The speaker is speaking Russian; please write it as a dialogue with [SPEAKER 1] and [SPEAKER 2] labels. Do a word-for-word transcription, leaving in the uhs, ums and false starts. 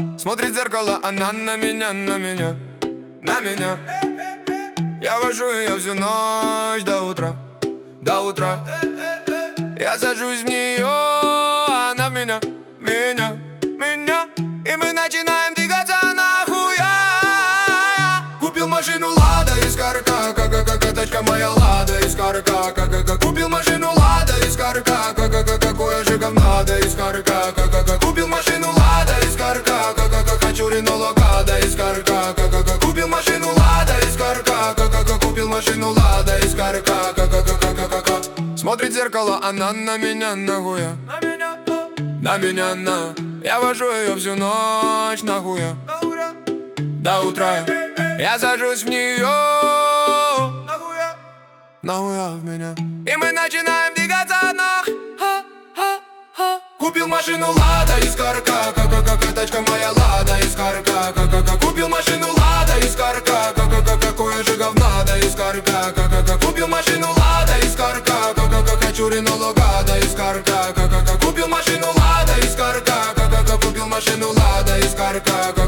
[SPEAKER 1] Смотрит в зеркало, она на меня, на меня, на меня. Я вожу ее всю ночь до утра, до утра. Я сажусь в нее, она в меня, меня, меня. И мы начинаем двигаться нахуй. Купил машину Лада из Карка, как тачка моя Лада из Карка, как купил машину Лада из Карка, как какое же говно да из Карка, как купил машину Лада из Карка, как хочу Рено Логада из Карка, как купил машину Лада из Карка, как купил машину Лада из Карка, как смотрит в зеркало, она на меня, нахуя, на меня, на. Я вожу ее всю ночь, нахуя, до утра. Я сажусь в нее, нахуя, нахуя в меня. И мы начинаем двигаться нах. Купил машину Лада из Карка, как тачка моя Лада из Карка, как купил машину Лада из Карка, как какое же говно да из Карка, как купил машину Лада из Карка, как хочу Рено Логада из Карка, как купил машину Лада из Карка, как купил машину Лада из Карка.